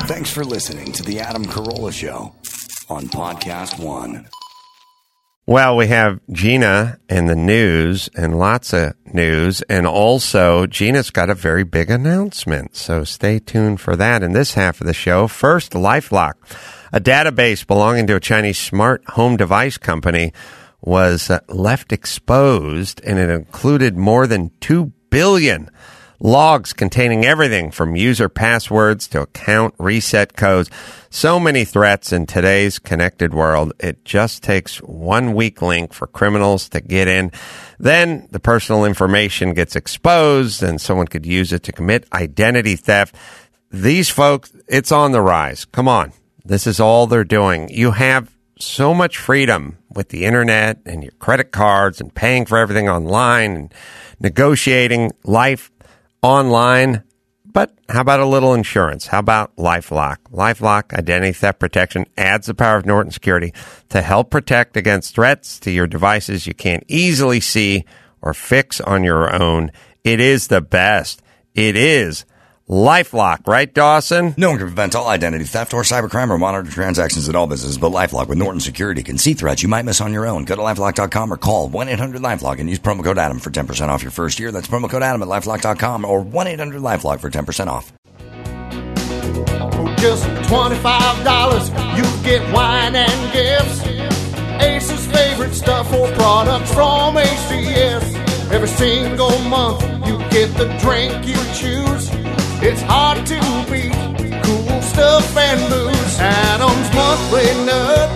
Thanks for listening to The Adam Carolla Show on Podcast One. Well, we have Gina in the news and lots of news. And also, Gina's got a very big announcement. So stay tuned for that in this half of the show. First, LifeLock, a database belonging to a Chinese smart home device company, was left exposed, and it included more than 2 billion logs containing everything from user passwords to account reset codes. So many threats in today's connected world. It just takes one weak link for criminals to get in. Then the personal information gets exposed and someone could use it to commit identity theft. These folks, it's on the rise. Come on. This is all they're doing. You have so much freedom with the internet and your credit cards and paying for everything online and negotiating life online. But how about a little insurance? How about LifeLock? LifeLock Identity Theft Protection adds the power of Norton Security to help protect against threats to your devices you can't easily see or fix on your own. It is the best. It is LifeLock, right, Dawson? No one can prevent all identity theft or cybercrime or monitor transactions at all businesses, but LifeLock with Norton Security can see threats you might miss on your own. Go to LifeLock.com or call 1-800-LifeLock and use promo code Adam for 10% off your first year. That's promo code Adam at LifeLock.com or 1-800-LifeLock for 10% off. For just $25, you get wine and gifts. Ace's favorite stuff or products from HDS. Every single month, you get the drink you choose. It's hard to beat cool stuff and booze. Adam's Monthly Nut.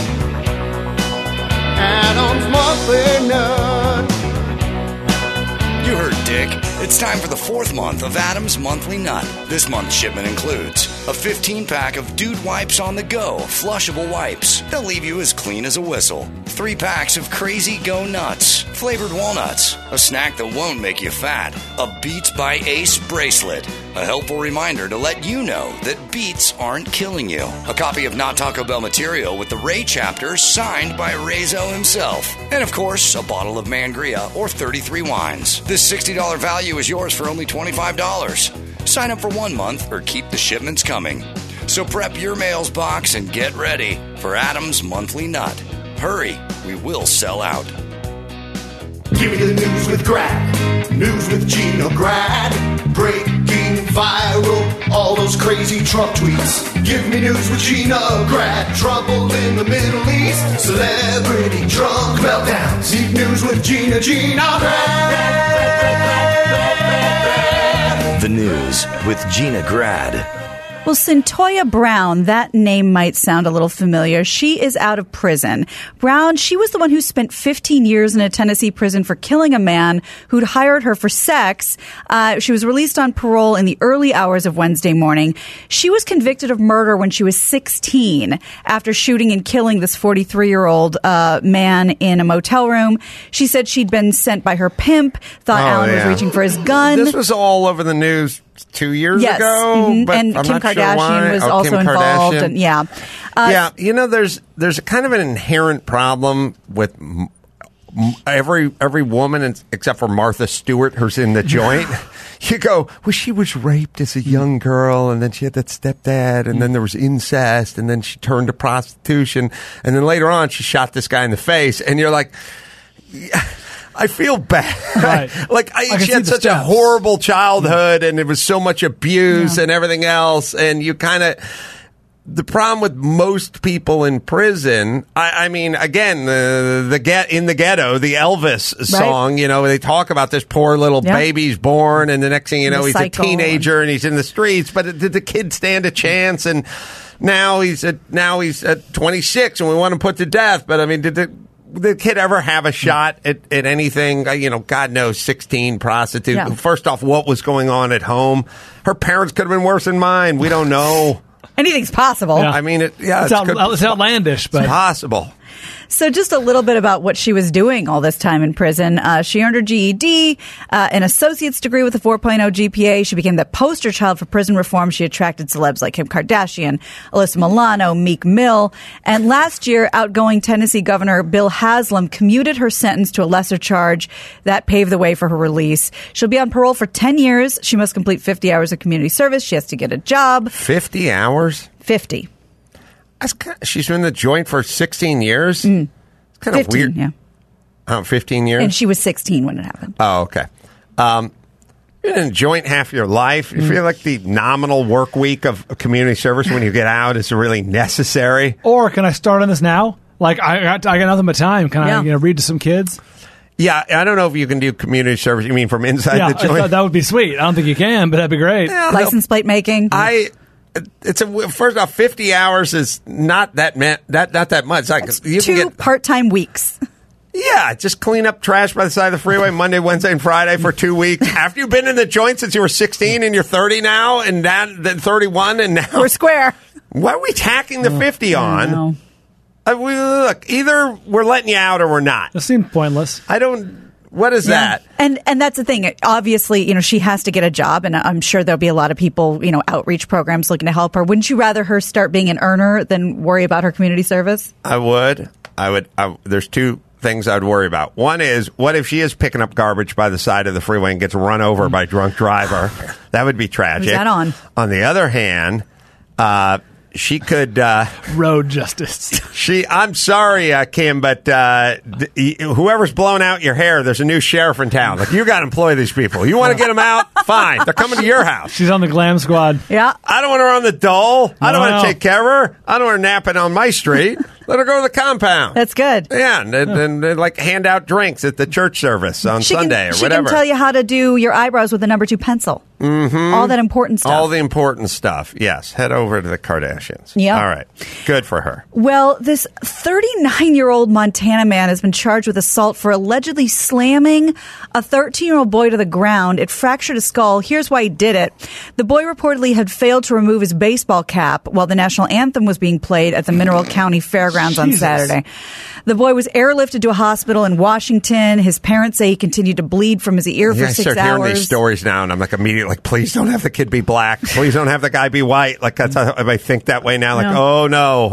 Adam's Monthly Nut. You heard Dick. It's time for the fourth month of Adam's Monthly Nut. This month's shipment includes a 15-pack of Dude Wipes on the Go, flushable wipes. They'll leave you as clean as a whistle. 3 packs of Crazy Go Nuts, flavored walnuts, a snack that won't make you fat, a Beats by Ace bracelet, a helpful reminder to let you know that beats aren't killing you, a copy of Not Taco Bell material with the Ray chapter signed by Rezo himself, and of course, a bottle of Mangria or 33 wines. This $60 value is yours for only $25. Sign up for 1 month or keep the shipments coming. So prep your mail's box and get ready for Adam's Monthly Nut. Hurry, we will sell out. Give me the news with Grad. News with Gina Grad. Breaking viral, all those crazy Trump tweets. Give me news with Gina Grad. Trouble in the Middle East. Celebrity drunk meltdowns. Deep news with Gina Grad. The news with Gina Grad. Well, Cyntoia Brown, that name might sound a little familiar. She is out of prison. Brown, she was the one who spent 15 years in a Tennessee prison for killing a man who'd hired her for sex. She was released on parole in the early hours of Wednesday morning. She was convicted of murder when she was 16 after shooting and killing this 43-year-old man in a motel room. She said she'd been sent by her pimp, thought Alan was reaching for his gun. This was all over the news 2 years ago. Mm-hmm. But and I'm Kim not sure Kardashian why. was also Kim involved. Kardashian. And, yeah. You know, there's a kind of an inherent problem with every woman, except for Martha Stewart, who's in the joint. You go, well, she was raped as a young girl, and then she had that stepdad, and then there was incest, and then she turned to prostitution, and then later on she shot this guy in the face, and you're like, yeah, I feel bad. Right. She had such a horrible childhood, and it was so much abuse and everything else, and you kind of... The problem with most people in prison, I mean, again, in the ghetto, the Elvis song, you know, they talk about this poor little baby's born, and the next thing you know, he's a teenager and he's in the streets. But did the kid stand a chance? And now he's at 26, and we want him put to death. But I mean, did the kid ever have a shot at anything? You know, God knows, 16, prostitute. Yeah. First off, what was going on at home? Her parents could have been worse than mine. We don't know. Anything's possible. Yeah. I mean, it's outlandish, but it's possible. So just a little bit about what she was doing all this time in prison. She earned her GED, an associate's degree with a 4.0 GPA. She became the poster child for prison reform. She attracted celebs like Kim Kardashian, Alyssa Milano, Meek Mill. And last year, outgoing Tennessee Governor Bill Haslam commuted her sentence to a lesser charge. That paved the way for her release. She'll be on parole for 10 years. She must complete 50 hours of community service. She has to get a job. 50 hours? 50. She's been in the joint for 16 years? It's kind of 15, weird. yeah. 15 years? And she was 16 when it happened. Oh, okay. You've been in a joint half your life. You feel like the nominal work week of community service when you get out is really necessary? Or can I start on this now? Like, I got nothing but time. Can I read to some kids? Yeah, I don't know if you can do community service. You mean from inside the joint? That would be sweet. I don't think you can, but that'd be great. Yeah, License plate making. First off, 50 hours is not that much. Like, you two can get part-time weeks. Yeah, just clean up trash by the side of the freeway Monday, Wednesday, and Friday for 2 weeks. After you've been in the joint since you were 16 and you're 30 now, and then 31, and now we're square. What are we tacking the 50 on? Look, either we're letting you out or we're not. That seemed pointless. What is that? And that's the thing. Obviously, she has to get a job, and I'm sure there'll be a lot of people, outreach programs looking to help her. Wouldn't you rather her start being an earner than worry about her community service? I would. There's two things I'd worry about. One is, what if she is picking up garbage by the side of the freeway and gets run over by a drunk driver? That would be tragic. Who's that on? On the other hand, she could road justice. I'm sorry, Kim, but whoever's blown out your hair, there's a new sheriff in town. Like, you got to employ these people. You want to get them out? Fine. They're coming to your house. She's on the glam squad. Yeah. I don't want her on the dole. I don't want to take care of her. I don't want her napping on my street. Let her go to the compound. That's good. Yeah, and like hand out drinks at the church service on Sunday or whatever. She can tell you how to do your eyebrows with a number 2 pencil. Mm-hmm. All that important stuff. All the important stuff. Yes. Head over to the Kardashians. Yeah. All right. Good for her. Well, this 39-year-old Montana man has been charged with assault for allegedly slamming a 13-year-old boy to the ground. It fractured his skull. Here's why he did it. The boy reportedly had failed to remove his baseball cap while the national anthem was being played at the Mineral County Fairgrounds on Saturday. The boy was airlifted to a hospital in Washington. His parents say he continued to bleed from his ear for 6 hours. I start hearing these stories now, and I'm like immediately like, please don't have the kid be black. Please don't have the guy be white. Like, that's how I think that way now. Like, oh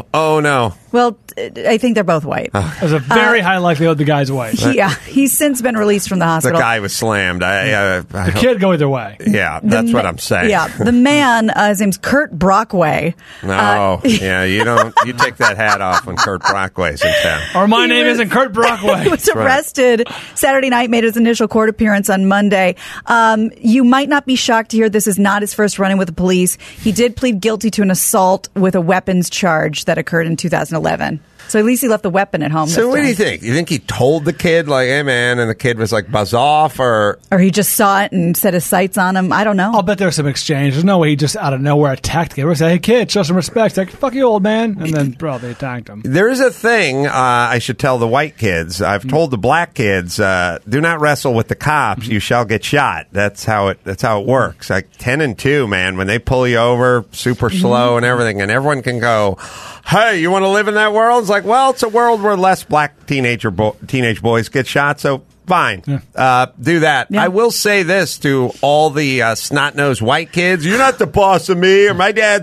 no. Well, I think they're both white. There's a very high likelihood the guy's white. Yeah, he's since been released from the hospital. The guy was slammed. The kid go either way. Yeah, that's what I'm saying. Yeah, the man, his name's Kurt Brockway. No, you take that hat off when Kurt Brockway's in town. Or my name isn't Kurt Brockway. He was arrested Saturday night, made his initial court appearance on Monday. You might not be shocked to hear this is not his first run-in with the police. He did plead guilty to an assault with a weapons charge that occurred in 2011. So at least he left the weapon at home. So what do you think? You think he told the kid, like, hey, man, and the kid was like, buzz off, or he just saw it and set his sights on him? I don't know. I'll bet there was some exchange. There's no way he just out of nowhere attacked the kid. We're saying, hey, kid, show some respect. Like, fuck you, old man. And then, they attacked him. There is a thing I should tell the white kids. I've told the black kids, do not wrestle with the cops. You shall get shot. That's how it works. Like 10 and 2, man, when they pull you over super slow and everything, and everyone can go, hey, you want to live in that world? It's like, well, it's a world where less black teenage boys get shot, so fine. Yeah. Do that. Yeah. I will say this to all the snot-nosed white kids. You're not the boss of me, or my dad's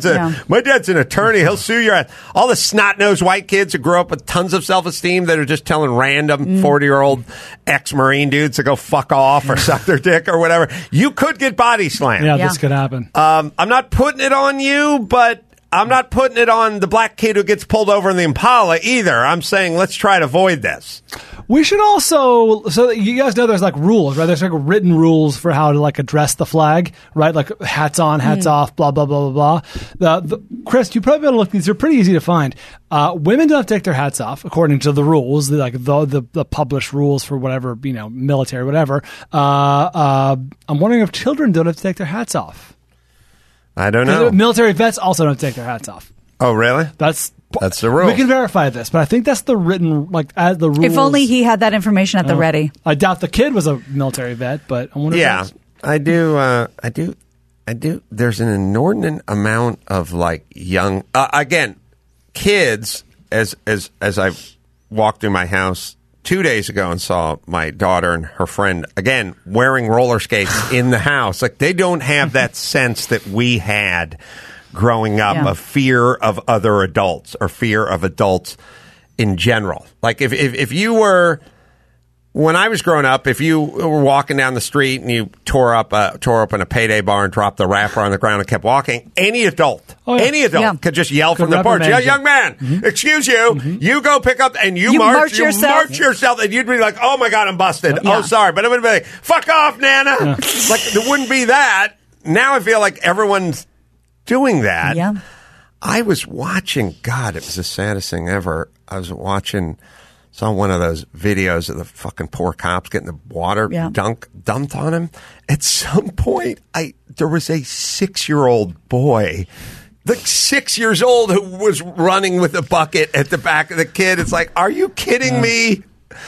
an attorney. He'll sue your ass. All the snot-nosed white kids who grew up with tons of self-esteem that are just telling random 40-year-old ex-Marine dudes to go fuck off or suck their dick or whatever. You could get body slammed. Yeah, this could happen. I'm not putting it on you, but I'm not putting it on the black kid who gets pulled over in the Impala either. I'm saying let's try to avoid this. We should also, so you guys know there's like rules, right? There's like written rules for how to like address the flag, right? Like hats on, hats off, blah, blah, blah, blah, blah. Chris, you probably ought to look, these are pretty easy to find. Women don't have to take their hats off according to the rules, the published rules for whatever, military, whatever. I'm wondering if children don't have to take their hats off. I don't know. Military vets also don't take their hats off. Oh, really? That's the rule. We can verify this, but I think that's the written, as the rules. If only he had that information at the ready. I doubt the kid was a military vet, but I wonder. Yeah, I do. There's an inordinate amount of like young, again, kids. As I've walked through my house 2 days ago and saw my daughter and her friend, again, wearing roller skates in the house. Like, they don't have that sense that we had growing up of fear of other adults or fear of adults in general. Like, if you were... When I was growing up, if you were walking down the street and you tore open a Payday bar and dropped the wrapper on the ground and kept walking, any adult could just yell from the porch, "Yeah, young man, excuse you, you go pick up," and you march yourself, and you'd be like, "Oh my God, I'm busted. Oh, sorry," but it would be like, "Fuck off, Nana." Like, there wouldn't be that. Now I feel like everyone's doing that. Yeah. I was watching. God, it was the saddest thing ever. I was watching. Saw one of those videos of the fucking poor cops getting the water dumped on him. At some point, there was a 6-year-old boy, like 6 years old, who was running with a bucket at the back of the kid. It's like, are you kidding me?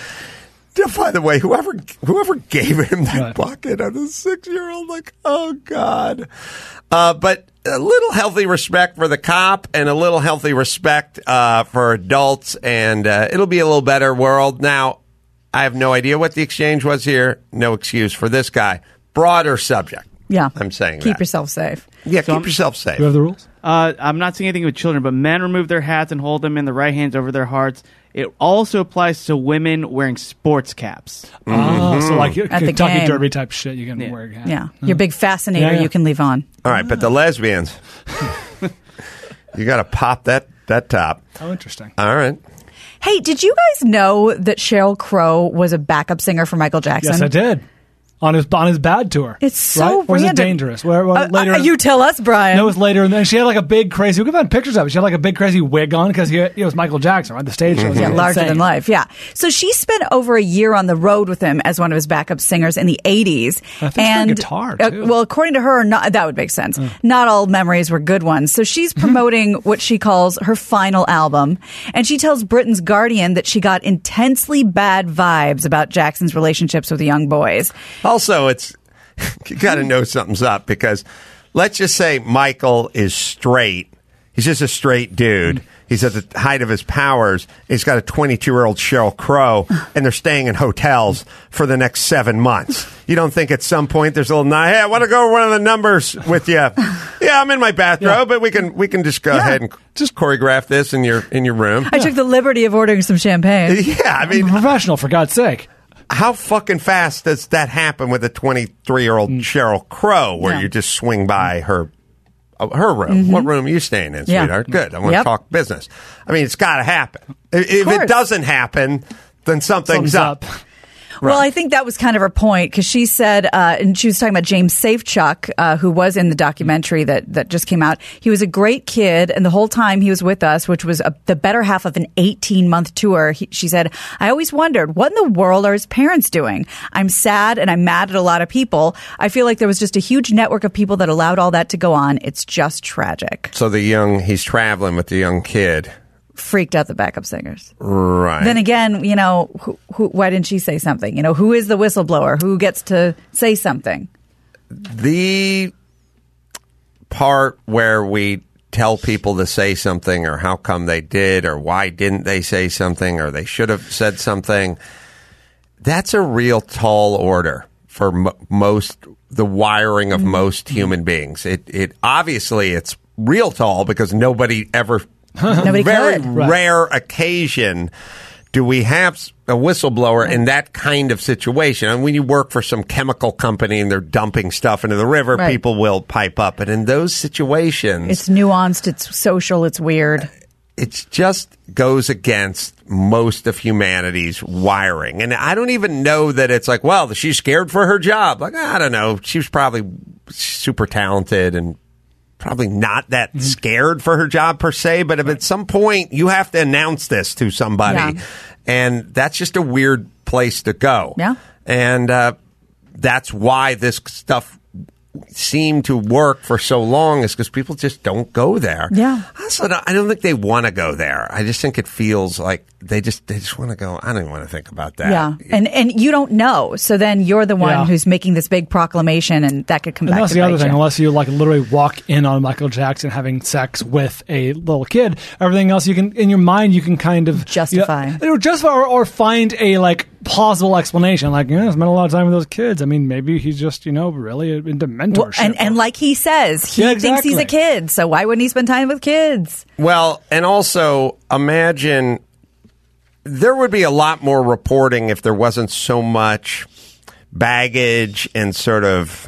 By the way, whoever gave him that bucket of the 6-year-old, like, oh God. But a little healthy respect for the cop and a little healthy respect for adults, and it'll be a little better world. Now, I have no idea what the exchange was here. No excuse for this guy. Broader subject. Yeah. I'm saying keep yourself safe. Yeah, keep yourself safe. Do you have the rules? I'm not saying anything with children, but men remove their hats and hold them in the right hands over their hearts. It also applies to women wearing sports caps. So like At the Kentucky game. Derby type shit, you can wear a hat. Yeah. Your big fascinator you can leave on. All right, but the lesbians, you got to pop that top. Oh, interesting. All right. Hey, did you guys know that Sheryl Crow was a backup singer for Michael Jackson? Yes, I did. On his bad tour. It's so Or is it random. dangerous? Where later? You tell us, Brian. No, it was later, and then she had like a big crazy. We can find pictures of it. She had like a big crazy wig on because it was Michael Jackson, right? The stage show. Yeah, larger than life. Yeah. So she spent over a year on the road with him as one of his backup singers in the 80s. I think she played guitar, too. Well, according to her, that would make sense. Not all memories were good ones. So she's promoting what she calls her final album. And she tells Britain's Guardian that she got intensely bad vibes about Jackson's relationships with the young boys. Also, you got to know something's up, because let's just say Michael is straight. He's just a straight dude. He's at the height of his powers. He's got a 22-year-old Sheryl Crow, and they're staying in hotels for the next 7 months. You don't think at some point there's a little, hey, I want to go over one of the numbers with you. Yeah, I'm in my bathrobe, but we can just go ahead and just choreograph this in your room. I took the liberty of ordering some champagne. Yeah, I mean, I'm a professional, for God's sake. How fucking fast does that happen with a 23-year-old Sheryl Crow, where you just swing by her room? What room are you staying in, sweetheart? Good. I want to talk business. I mean, it's got to happen. If it doesn't happen, then something's up. Well, I think that was kind of her point, because she said, and she was talking about James Safechuck, who was in the documentary that just came out. He was a great kid, and the whole time he was with us, which was the better half of an 18-month tour, she said, I always wondered, what in the world are his parents doing? I'm sad, and I'm mad at a lot of people. I feel like there was just a huge network of people that allowed all that to go on. It's just tragic. So he's traveling with the young kid. Freaked out the backup singers. Right. Then again, why didn't she say something? Who is the whistleblower? Who gets to say something? The part where we tell people to say something, or how come they did, or why didn't they say something, or they should have said something, that's a real tall order for the wiring of most human beings. It obviously it's real tall, because nobody ever. Nobody very could. rare occasion do we have a whistleblower in that kind of situation. And when you work for some chemical company and they're dumping stuff into the river, people will pipe up. But in those situations, it's nuanced, it's social, it's weird. It just goes against most of humanity's wiring. And I don't even know that it's like, well, she's scared for her job. Like, I don't know. She was probably super talented and probably not that scared for her job per se, but if at some point you have to announce this to somebody, and that's just a weird place to go. Yeah. And that's why this stuff seem to work for so long is because people just don't go there. Yeah. Also, I don't think they want to go there. I just think it feels like they just want to go. I don't even want to think about that. Yeah, and you don't know. So then you're the one who's making this big proclamation, and that could come back. And that's to the other bite thing. you. Unless you like literally walk in on Michael Jackson having sex with a little kid, everything else you can in your mind you can kind of Justify. Justify or find a like plausible explanation. Like, I spent a lot of time with those kids. I mean, maybe he's just really into mentorship. Well, and like he says, he thinks he's a kid. So why wouldn't he spend time with kids? Well, and also imagine there would be a lot more reporting if there wasn't so much baggage and sort of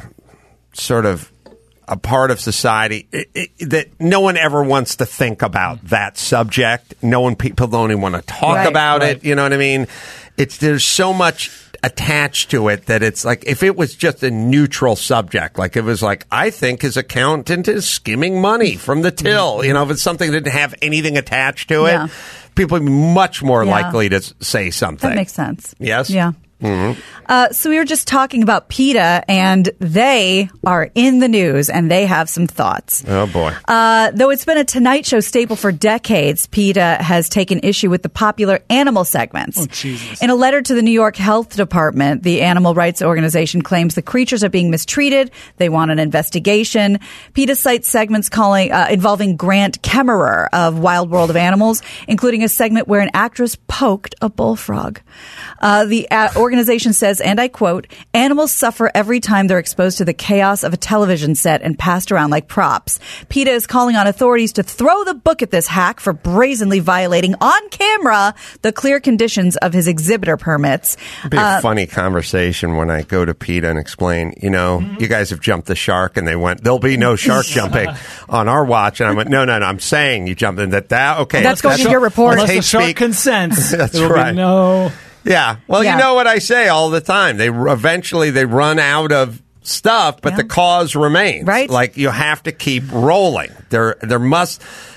a part of society that no one ever wants to think about that subject. People don't even want to talk about it. You know what I mean? There's so much attached to it that it's like if it was just a neutral subject, like it was like, I think his accountant is skimming money from the till. If it's something that didn't have anything attached to it, people would be much more likely to say something. That makes sense. Yes? Yeah. Mm-hmm. So we were just talking about PETA, and they are in the news, and they have some thoughts. Oh, boy. Though it's been a Tonight Show staple for decades, PETA has taken issue with the popular animal segments. Oh, Jesus. In a letter to the New York Health Department, the animal rights organization claims the creatures are being mistreated. They want an investigation. PETA cites segments involving Grant Kemmerer of Wild World of Animals, including a segment where an actress poked a bullfrog. The organization says, and I quote, animals suffer every time they're exposed to the chaos of a television set and passed around like props. PETA is calling on authorities to throw the book at this hack for brazenly violating on camera the clear conditions of his exhibitor permits. It'd be a funny conversation when I go to PETA and explain, you guys have jumped the shark, and they went, there'll be no shark jumping on our watch. And I went, no, I'm saying you jumped in that. Okay. That's going in your report. Unless the shark consents. That's there will right. Be no... Yeah. Well, you know what I say all the time. Eventually they run out of stuff, but the cause remains. Right. Like you have to keep rolling. There must.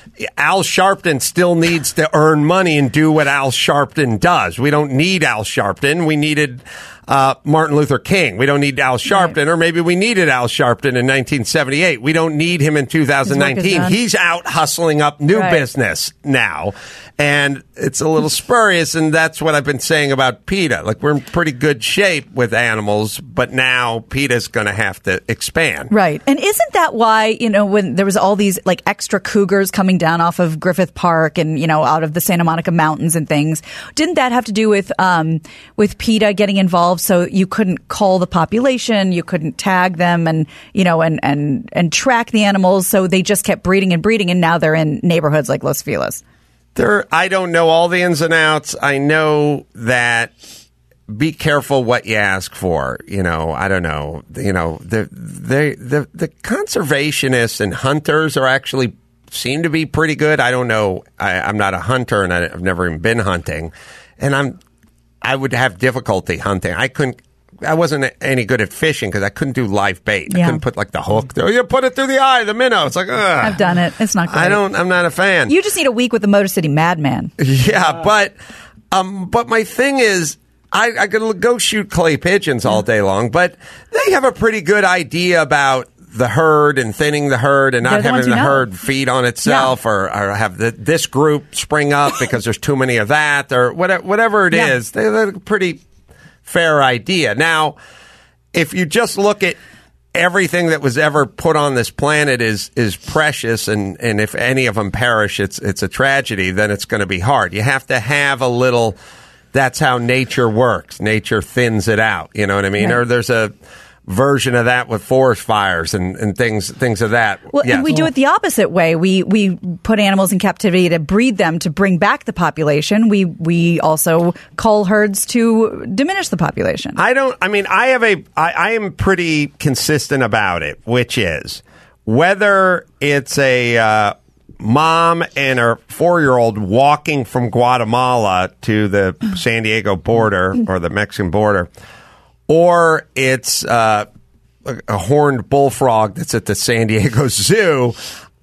Al Sharpton still needs to earn money and do what Al Sharpton does. We don't need Al Sharpton. We needed Martin Luther King. We don't need Al Sharpton, or maybe we needed Al Sharpton in 1978. We don't need him in 2019. He's out hustling up new business now. And it's a little spurious, and that's what I've been saying about PETA. Like, we're in pretty good shape with animals, but now PETA's going to have to expand. Right. And isn't that why, when there was all these, like, extra cougars coming down off of Griffith Park and, out of the Santa Monica Mountains and things, didn't that have to do with PETA getting involved so you couldn't call the population, you couldn't tag them and, and track the animals, so they just kept breeding, and now they're in neighborhoods like Los Feliz? I don't know all the ins and outs. I know that be careful what you ask for. I don't know. The conservationists and hunters seem to be pretty good. I don't know. I'm not a hunter, and I've never even been hunting. And I would have difficulty hunting. I wasn't any good at fishing because I couldn't do live bait. I couldn't put the hook there. You put it through the eye, the minnow. It's like, ugh. I've done it. It's not good. I'm not a fan. You just need a week with the Motor City Madman. Yeah, but my thing is, I could go shoot clay pigeons all day long, but they have a pretty good idea about the herd and thinning the herd and not having the herd feed on itself or have this group spring up because there's too many of that or whatever it is. They're a pretty fair idea. Now, if you just look at everything that was ever put on this planet is precious, and if any of them perish, it's a tragedy, then it's going to be hard. You have to have a little, that's how nature works. Nature thins it out, you know what I mean? Right. Or there's a version of that with forest fires and things of that. Well, and we do it the opposite way. We put animals in captivity to breed them to bring back the population. We also cull herds to diminish the population. I am pretty consistent about it, which is whether it's a mom and her 4-year-old walking from Guatemala to the San Diego border or the Mexican border, or it's a horned bullfrog that's at the San Diego Zoo.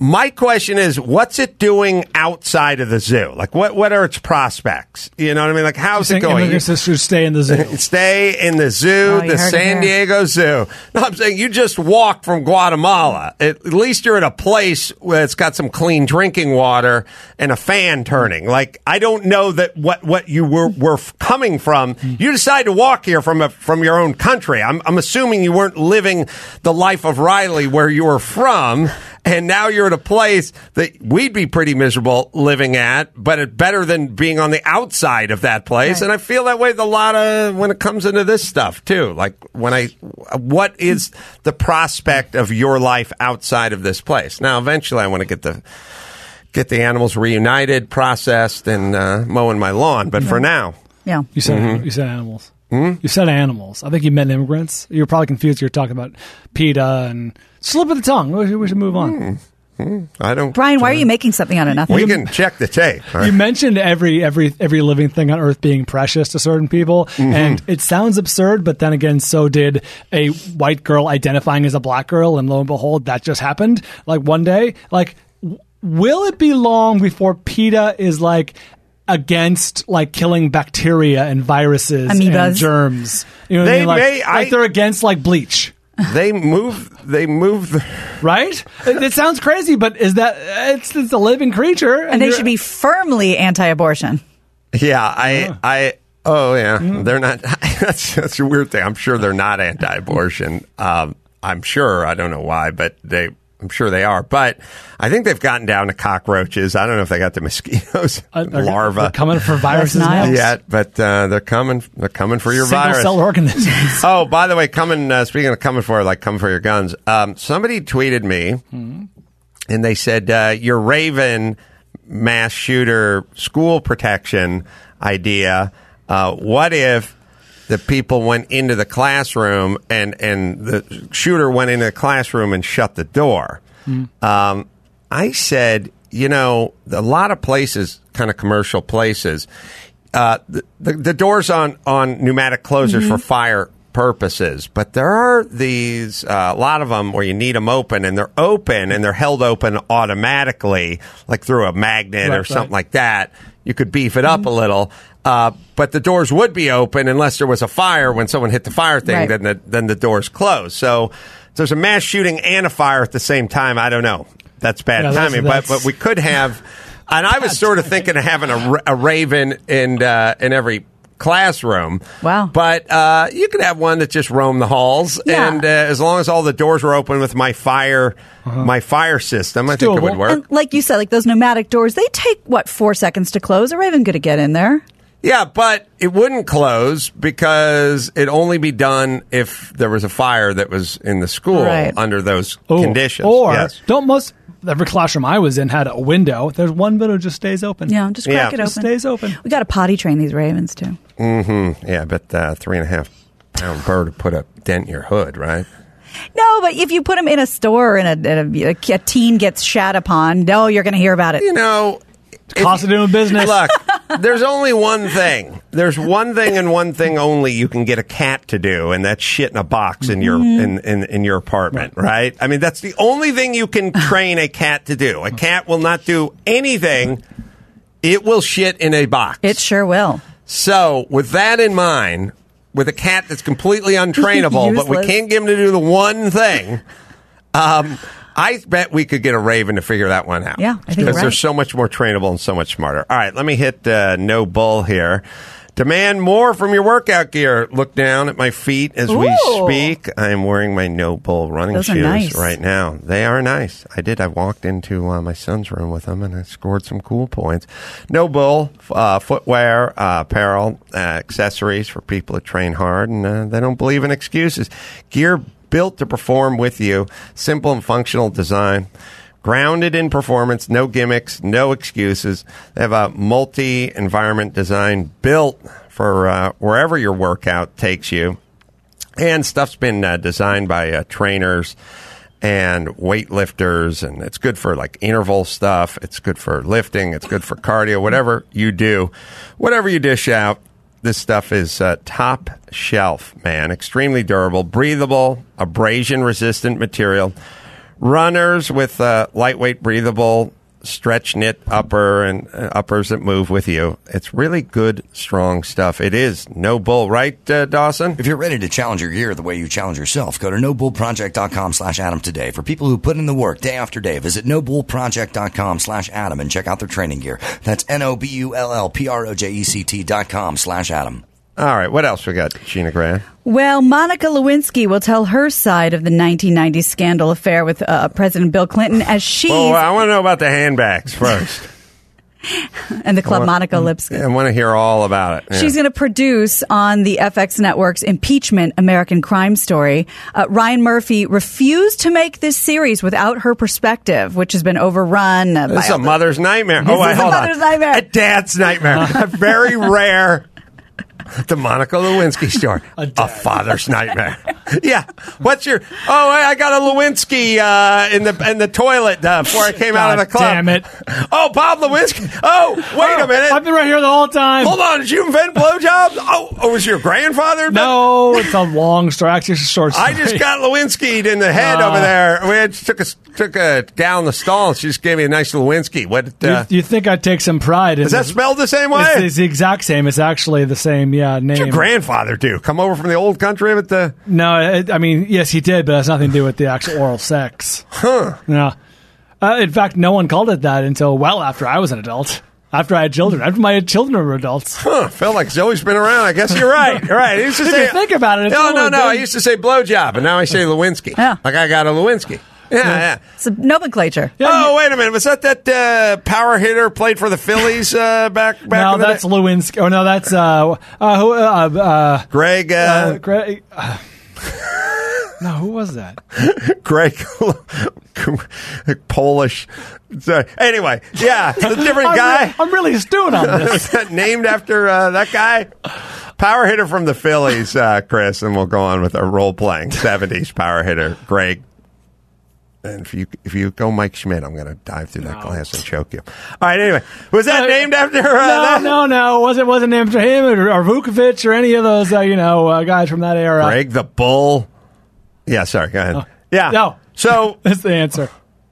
My question is, what's it doing outside of the zoo? Like, what are its prospects? You know what I mean? Like, how's it going? Immigrants should stay in the zoo. Stay in the zoo, Oh, you the heard it San here. Diego Zoo. No, I'm saying you just walk from Guatemala. At least you're at a place where it's got some clean drinking water and a fan turning. Like, I don't know that what you were coming from. You decided to walk here from your own country. I'm assuming you weren't living the life of Riley where you were from. And now you're at a place that we'd be pretty miserable living at, but it's better than being on the outside of that place. Right. And I feel that way with a lot of when it comes into this stuff too. Like what is the prospect of your life outside of this place? Now, eventually, I want to get the animals reunited, processed, and mowing my lawn. But for now, Yeah. You said animals. You said animals. I think you meant immigrants. You were probably confused. You were talking about PETA and slip of the tongue. We should move on. I don't. Brian, why are you making something out of nothing? We can check the tape. Huh? You mentioned every living thing on Earth being precious to certain people, and it sounds absurd, but then again, so did a white girl identifying as a black girl, and lo and behold, that just happened. Like one day, like will it be long before PETA is like against like killing bacteria and viruses Amoebas. and germs? You know what I mean? Like they're against like bleach. They move. Right? It sounds crazy, but is that it's a living creature, And they should be firmly anti-abortion. Yeah, Oh yeah, they're not. That's a weird thing. I'm sure they're not anti-abortion. I'm sure. I don't know why, but I'm sure they are. But I think they've gotten down to cockroaches. I don't know if they got the mosquitoes, larvae. They're coming for viruses That's nice. next. yet, but they're coming. They're coming for your virus. Single-cell organisms. Oh, by the way, speaking of coming for your guns, somebody tweeted me, and they said, your Raven mass shooter school protection idea, what if the people went into the classroom and the shooter went into the classroom and shut the door? I said, a lot of places, kind of commercial places, the doors on pneumatic closers for fire purposes, but there are these a lot of them where you need them open, and they're held open automatically, like through a magnet or something like that. You could beef it up a little, but the doors would be open unless there was a fire. When someone hit the fire thing, then the doors close. So there's a mass shooting and a fire at the same time. I don't know. That's bad timing, but we could have. And I was sort of thinking of having a Raven in every classroom. Wow. But you could have one that just roamed the halls, and as long as all the doors were open with my fire system, I think it would work. And like you said, like those pneumatic doors, they take 4 seconds to close. A Raven going to get in there. Yeah, but it wouldn't close because it'd only be done if there was a fire that was in the school under those conditions. Or every classroom I was in had a window. There's one window just stays open. Yeah, just crack it open. Just stays open. We got to potty train these Ravens too. Mm-hmm. Yeah, but 3.5-pound bird would put a dent in your hood, right? No, but if you put them in a store and a teen gets shat upon, you're going to hear about it. Cost of doing business. Look, there's only one thing. There's one thing and one thing only you can get a cat to do, and that's shit in a box in your in your apartment, right? I mean, that's the only thing you can train a cat to do. A cat will not do anything. It will shit in a box. It sure will. So, with that in mind, with a cat that's completely untrainable, but we can't get him to do the one thing, I bet we could get a Raven to figure that one out. Yeah, I think because you're right. they're so much more trainable and so much smarter. All right, let me hit No Bull here. Demand more from your workout gear. Look down at my feet as we speak. I am wearing my No Bull running Those are shoes nice. right now. They are nice. I did. I walked into my son's room with them, and I scored some cool points. No Bull footwear, apparel, accessories for people that train hard, and they don't believe in excuses. Gear built to perform with you. Simple and functional design. Grounded in performance, no gimmicks, no excuses. They have a multi-environment design built for wherever your workout takes you. And stuff's been designed by trainers and weightlifters, and it's good for like interval stuff. It's good for lifting. It's good for cardio, whatever you do. Whatever you dish out, this stuff is top shelf, man. Extremely durable, breathable, abrasion-resistant material. runners with lightweight, breathable, stretch knit upper and uppers that move with you. It's really good, strong stuff. It is No Bull, right, Dawson? If you're ready to challenge your gear the way you challenge yourself, go to nobullproject.com/Adam today. For people who put in the work day after day, visit nobullproject.com/Adam and check out their training gear. That's NOBULLPROJECT.com/Adam. All right, what else we got, Gina Grant? Well, Monica Lewinsky will tell her side of the 1990 scandal affair with President Bill Clinton as she... Well, I want to know about the handbags first. And the Club Monica Lipsky. I want to hear all about it. Yeah. She's going to produce on the FX network's impeachment American Crime Story. Ryan Murphy refused to make this series without her perspective, which has been overrun. This is a mother's nightmare. This is a mother's nightmare. A dad's nightmare. A very rare... The Monica Lewinsky story. A father's nightmare. Yeah. What's your... Oh, I got a Lewinsky in the toilet before I came out of the club. Damn it. Oh, Bob Lewinsky. Oh, wait a minute. I've been right here the whole time. Hold on. Did you invent blowjobs? Oh, was your grandfather? No, it's a long story. Actually, it's a short story. I just got Lewinsky'd in the head over there. We took a gal in the stall and she just gave me a nice Lewinsky. What? You think I'd take some pride in Is that spelled the same way? It's the exact same. It's actually the same, name. What'd your grandfather do? Come over from the old country with the... No, I mean, yes, he did, but it has nothing to do with the actual oral sex. Huh. No. In fact, no one called it that until well after I was an adult. After I had children. After my children were adults. Huh. Felt like it's always been around. I guess you're right. You're right. I used to say, think about it. No. I used to say blowjob, and now I say Lewinsky. Yeah. Like I got a Lewinsky. Yeah. It's a nomenclature. Yeah, oh, wait a minute. Was that power hitter played for the Phillies back No, in the that's day? Lewinsky. Oh, no, that's Greg. Greg. No, who was that? Greg Polish. So, anyway, yeah, the different guy. I'm really stewing on this. Named after that guy. Power hitter from the Phillies, Chris, and we'll go on with our role-playing 70s power hitter, Greg. And if you go Mike Schmidt, I'm going to dive through that glass and choke you. All right, anyway. Was that named after No. It wasn't named after him or Vukovic or any of those, guys from that era. Greg the Bull. Yeah, sorry, go ahead. Yeah. No. So. That's the answer.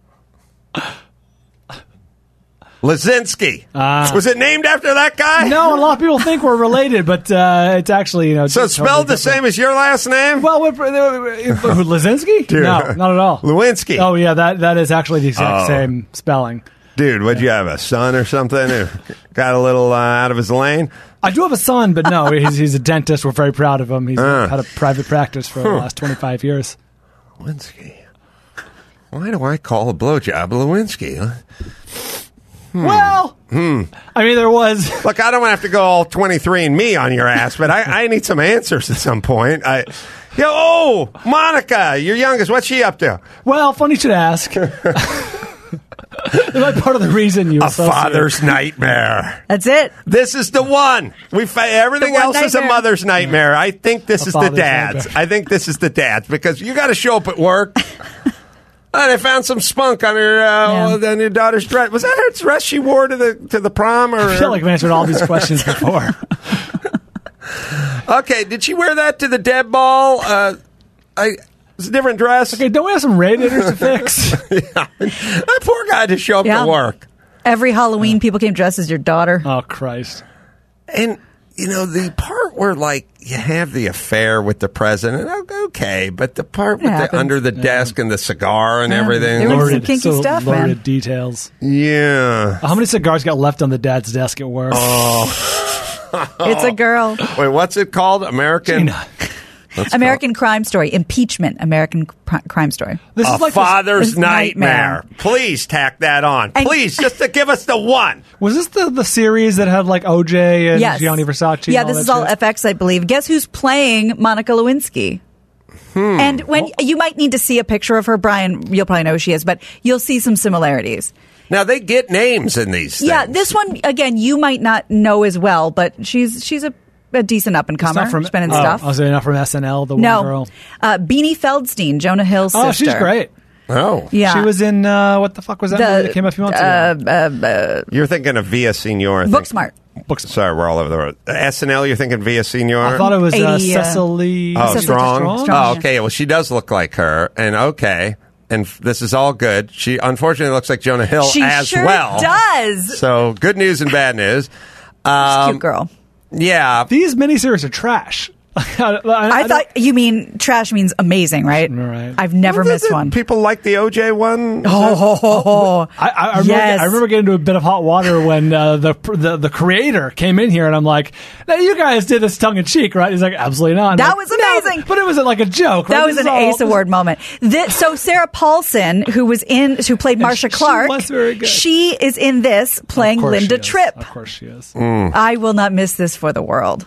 Lazinski. Was it named after that guy? No, a lot of people think we're related, but it's actually, So it's spelled the same as your last name? Well, Lazinski? Dude. No, not at all. Lewinsky. Oh, yeah, that is actually the exact same spelling. Dude, what'd you have, a son or something who got a little out of his lane? I do have a son, but no, he's a dentist. We're very proud of him. He's had a private practice for the last 25 years. Lewinsky. Why do I call a blowjob Lewinsky? Well, I mean, there was... Look, I don't have to go all 23andMe on your ass, but I need some answers at some point. Monica, your youngest, what's she up to? Well, funny you should ask. Like part of the reason you A father's nightmare. That's it. This is the one. Everything else is a mother's nightmare. I think this is the dad's. Nightmare. I think this is the dad's because you got to show up at work. They found some spunk on on your daughter's dress. Was that her dress she wore to the prom? Or I feel like I've answered all these questions before. Okay, did she wear that to the dead ball? It's a different dress. Okay, don't we have some radiators to fix? Yeah. That poor guy to show up to work. Every Halloween, people came dressed as your daughter. Oh, Christ. And, the part where, you have the affair with the president, okay, but the part with the under the desk and the cigar and everything. There was some kinky stuff, man. Lurid details. Yeah. How many cigars got left on the dad's desk at work? Oh. It's a girl. Wait, what's it called? American Crime Story. Impeachment. American Crime Story. This is like father's nightmare. Please tack that on. Please, just to give us the one. Was this the series that had OJ and Gianni Versace? Yeah, this is all FX, I believe. Guess who's playing Monica Lewinsky? And when you might need to see a picture of her, Brian, you'll probably know who she is, but you'll see some similarities. Now, they get names in these things. Yeah, this one, again, you might not know as well, but she's a decent up-and-comer. She's been in stuff. Oh, so not from SNL, the one girl? Beanie Feldstein, Jonah Hill's sister. Oh, she's great. Oh. Yeah. She was in, what the fuck was that movie that came a few months ago? You're thinking of Via Senor. Booksmart. Sorry, we're all over the road. SNL, you're thinking Via Senor? I thought it was Cecily... Strong? Strong. Oh, okay. Well, she does look like her. And okay. and this is all good. She unfortunately looks like Jonah Hill She as sure well. does. So good news and bad news. Cute girl. Yeah. These miniseries are trash. I thought you mean trash means amazing, right? Right. I've never missed one. People like the OJ one. I remember getting into a bit of hot water when the creator came in here, and I'm like, "Now you guys did this tongue in cheek, right?" He's like, "Absolutely not." That was amazing. No, but it wasn't like a joke. Right? That was an Ace Award moment. So Sarah Paulson, who played Marcia Clark, was very good. She is in this playing Linda Tripp. Of course she is. I will not miss this for the world.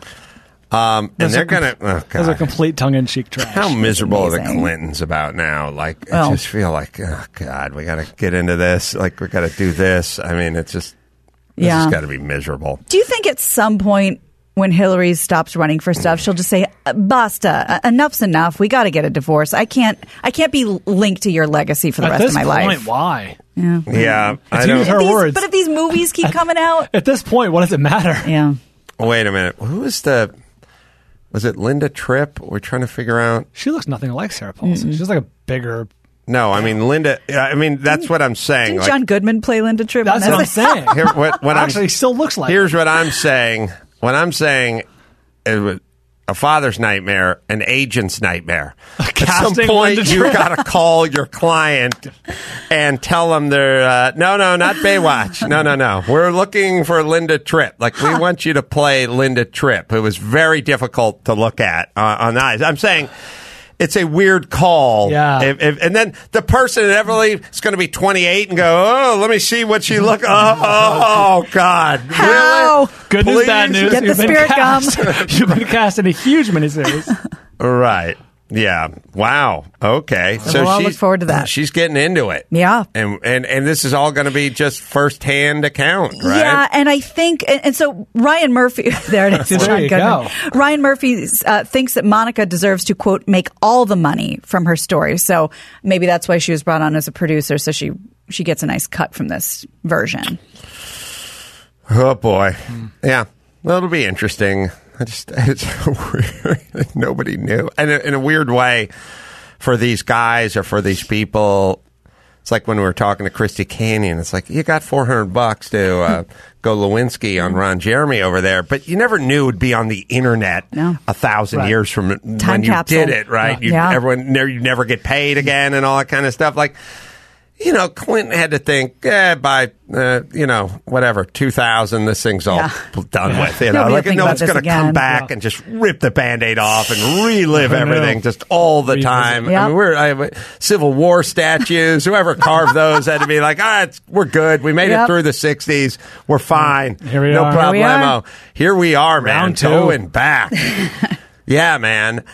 And they're going to... Those are complete tongue-in-cheek trash. How miserable are the amazing. Clintons about now? Like, Well. I just feel like, oh, God, we got to get into this. Like, we got to do this. I mean, it's just... This has got to be miserable. Do you think at some point when Hillary stops running for stuff, she'll just say, "Basta, enough's enough. We got to get a divorce. I can't be linked to your legacy for the rest of my life." Why? Yeah. I use don't... her words. But if these movies keep coming out... At this point, what does it matter? Yeah. Wait a minute. Who is the... Was it Linda Tripp? We're trying to figure out... She looks nothing like Sarah Paulson. She's like a bigger... No, I mean, Linda... I mean, that's what I'm saying. Didn't John Goodman play Linda Tripp? That's what I'm saying. Here, what Actually, still looks like Here's what I'm saying. What I'm saying is a father's nightmare, an agent's nightmare. At some Casting point, Linda you've Tripp. got to call your client and tell them they're, no, not Baywatch. No. We're looking for Linda Tripp. Like, we want you to play Linda Tripp. It was very difficult to look at on the eyes. I'm saying... It's a weird call. Yeah. And then the person inevitably is going to be 28 and go, "Oh, let me see what she look." Oh, God. How? Really? Good news, bad news. Get the You've been spirit gum. cast. You've been cast in a huge miniseries. Right. Yeah. Wow. Okay. we'll all look forward to that. She's getting into it. Yeah. And this is all going to be just first-hand account, right? Yeah, and I think, and so Ryan Murphy, there it is. There John you Goodman. go. Ryan Murphy thinks that Monica deserves to, quote, make all the money from her story. So maybe that's why she was brought on as a producer, so she gets a nice cut from this version. Oh, boy. Yeah. Well, it'll be interesting. It's weird. Nobody knew. And in a weird way, for these guys or for these people, it's like when we were talking to Christy Canyon. It's like, you got $400 to go Lewinsky on Ron Jeremy over there, but you never knew it would be on the internet 1,000 years from when you capsule. did it, right? Yeah. You never get paid again and all that kind of stuff. Like, Clinton had to think, by, whatever, 2000, this thing's all done with. Nobody will think no about one's this going to come again. back and just rip the Band-Aid off and relive everything just all the time. Yep. I mean, I have Civil War statues. Whoever carved those had to be like, we're good. We made it through the 60s. We're fine. Here we no are. problemo. Here we are, man. Round two. Going back. Yeah, man.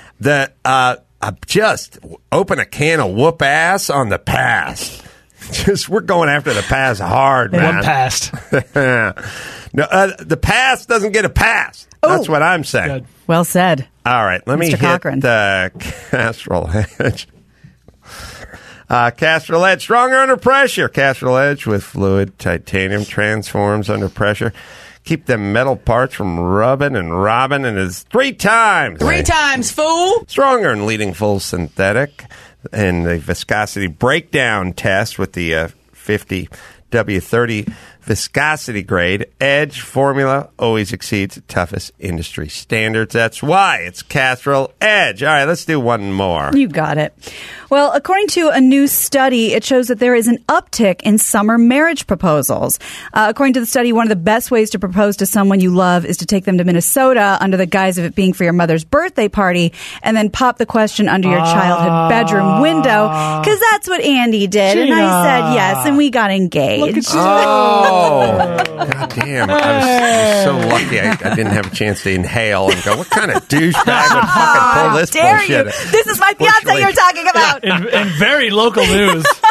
Just open a can of whoop ass on the past. We're going after the past hard, man. One passed. No, the past doesn't get a pass. That's what I'm saying. Good. Well said. All right, let me Mr. Cochran. hit the Castrol Edge. Castrol Edge, stronger under pressure. Castrol Edge with fluid titanium transforms under pressure. Keep them metal parts from rubbing and robbing, and it's 3 times. 3 times, fool! Stronger and leading full synthetic. And the viscosity breakdown test with the 50 W30 viscosity grade. Edge formula always exceeds the toughest industry standards. That's why it's Castrol Edge. All right, let's do one more. You got it. Well, according to a new study, it shows that there is an uptick in summer marriage proposals. According to the study, one of the best ways to propose to someone you love is to take them to Minnesota under the guise of it being for your mother's birthday party and then pop the question under your childhood bedroom window, because that's what Andy did. Gina. And I said yes, and we got engaged. Look at you. Oh, God damn. I was so lucky I didn't have a chance to inhale and go, what kind of douchebag would fucking pull this Dare bullshit? you? This is my fiance you're talking about. In very local news.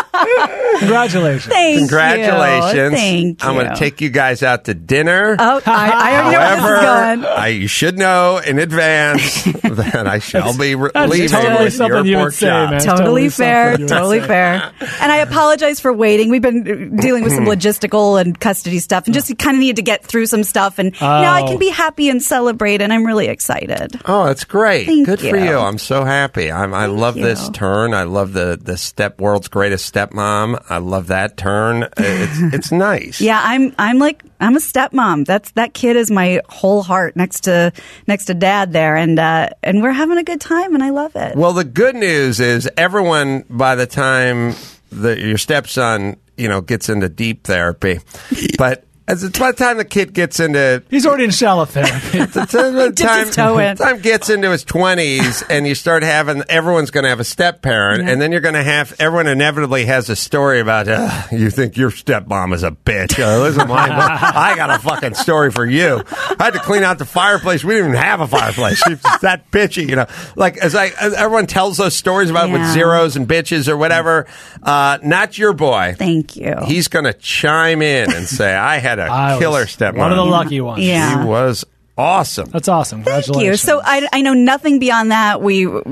Congratulations. Thank Congratulations. you. Thank you. I'm going to take you guys out to dinner. Oh, I already know where this is going. However, you should know in advance that I shall be That's leaving totally with something your you would pork say, chop. man. Totally fair. something you would Totally say. fair. And I apologize for waiting. We've been dealing with some logistical and custody stuff and just kind of needed to get through some stuff. And now I can be happy and celebrate, and I'm really excited. Oh, that's great. Thank Good for you. you. I'm so happy. I love this you. turn. I love the world's greatest stepmom. I love that turn. It's nice. Yeah, I'm a stepmom. That kid is my whole heart next to dad there, and we're having a good time, and I love it. Well, the good news is everyone, by the time your stepson, gets into deep therapy, but by the time the kid gets into... He's already in shallow therapy. his toe in. Time gets into his 20s and you start having... Everyone's going to have a step-parent, and then you're going to have... Everyone inevitably has a story about, you think your stepmom is a bitch. Listen, I got a fucking story for you. I had to clean out the fireplace. We didn't even have a fireplace. She's that bitchy, Like, as everyone tells those stories about with zeros and bitches or whatever, not your boy. Thank you. He's going to chime in and say, I had a killer stepmom. One of the lucky ones. Yeah. He was awesome. That's awesome. Thank Congratulations. you. So I know nothing beyond that.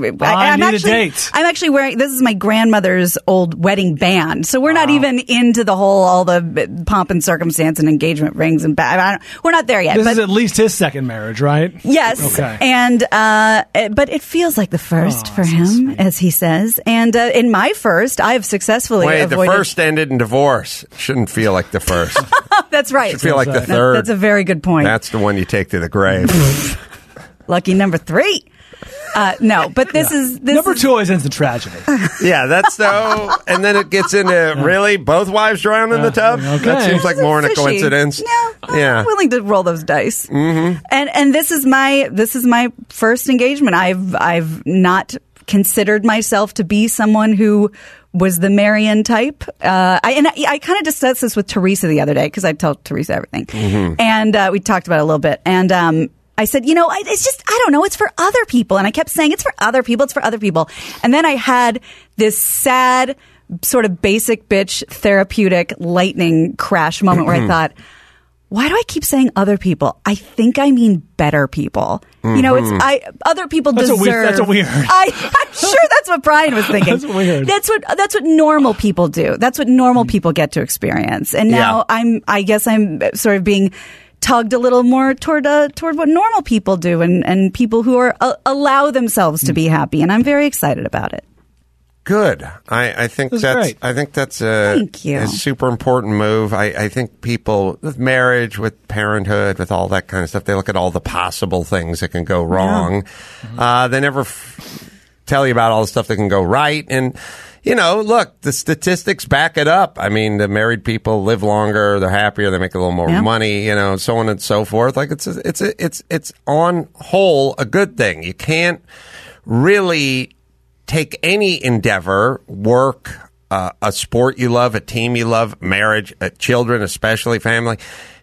I need a date. I'm actually wearing, this is my grandmother's old wedding band. So we're not even into all the pomp and circumstance and engagement rings and we're not there yet. This but is at least his second marriage, right? Yes. Okay. And, but it feels like the first for him, as he says. And in my first, I have successfully Wait, avoided. the first ended in divorce. Shouldn't feel like the first. That's right. Should feel like the third. That's a very good point. That's the one you take to the grave. Lucky number 3. No, but this is Number 2 always ends in tragedy. Yeah, that's though. And then it gets into really both wives drown in the tub. Okay. That seems like more than a Fishy. coincidence. Yeah, I'm willing to roll those dice. Mm-hmm. And this is my first engagement. I've not considered myself to be someone who was the Marion type. I kind of discussed this with Teresa the other day because I tell Teresa everything. Mm-hmm. And we talked about it a little bit. And I said, it's just, I don't know, it's for other people. And I kept saying, it's for other people, it's for other people. And then I had this sad, sort of basic bitch, therapeutic lightning crash moment where I thought, why do I keep saying other people? I think I mean better people. It's other people deserve. That's what we heard. I'm sure that's what Brian was thinking. That's what we heard. That's what normal people do. That's what normal people get to experience. And now I guess I'm sort of being tugged a little more toward what normal people do and people who are allow themselves to be happy. And I'm very excited about it. Good. I think that's great. I think that's Thank you. a super important move. I think people with marriage, with parenthood, with all that kind of stuff, they look at all the possible things that can go wrong. They never tell you about all the stuff that can go right. And look, the statistics back it up. I mean, the married people live longer, they're happier, they make a little more money, so on and so forth. Like it's on whole a good thing. You can't really take any endeavor, work, a sport you love, a team you love, marriage, children, especially family.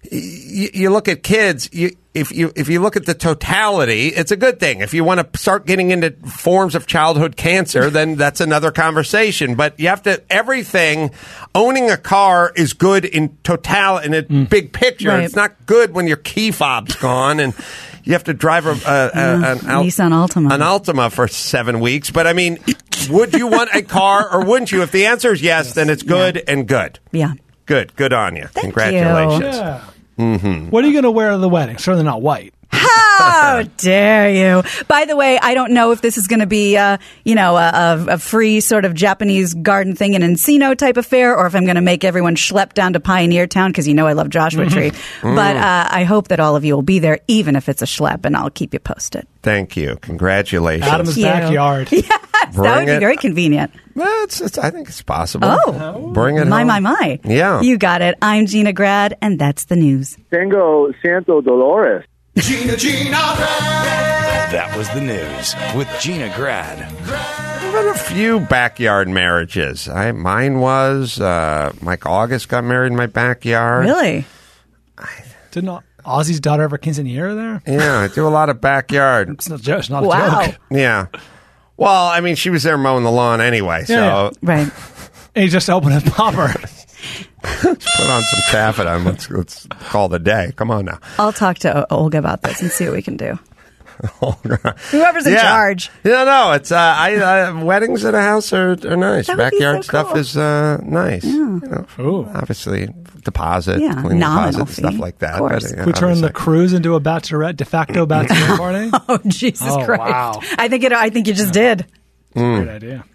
You look at kids. If you look at the totality, it's a good thing. If you want to start getting into forms of childhood cancer, then that's another conversation. But you have to everything. Owning a car is good in a big picture. Right. It's not good when your key fob's gone and you have to drive an Nissan Altima. An Altima for 7 weeks. But I mean, would you want a car or wouldn't you? If the answer is yes, then it's good and good. Yeah. Good on you. Thank Congratulations. Yeah. Mm-hmm. What are you going to wear to the wedding? Certainly not white. How dare you? By the way, I don't know if this is going to be, a free sort of Japanese garden thing in Encino type affair, or if I'm going to make everyone schlep down to Pioneer Town because I love Joshua Tree. But I hope that all of you will be there, even if it's a schlep, and I'll keep you posted. Thank you. Congratulations. Adam's Thank you. backyard. Yes, that would be very convenient. Well, I think it's possible. Oh, bring it home. My. Yeah. You got it. I'm Gina Grad, and that's the news. Tengo Santo Dolores. Gina. That was the news with Gina Grad. I've had a few backyard marriages. Mine was Mike August got married in my backyard. Really? Didn't Ozzy's daughter ever quinceañera there? Yeah, I do a lot of backyard. It's not a Wow. joke. Yeah. Well, I mean, she was there mowing the lawn anyway, so Right. And he just opened a popper. Put on some taffeta and let's call the day. Come on now. I'll talk to Olga about this and see what we can do. Whoever's in charge. Yeah, no, it's weddings at a house are nice. That would be Backyard so cool. stuff is nice. Yeah. You know, obviously, deposit, Yeah, clean nominal deposit, stuff fee. like that. Of course. But, We turn the cruise into a bachelorette, de facto bachelorette party. Oh, Jesus Oh, Christ. wow. I think you just did. Great idea.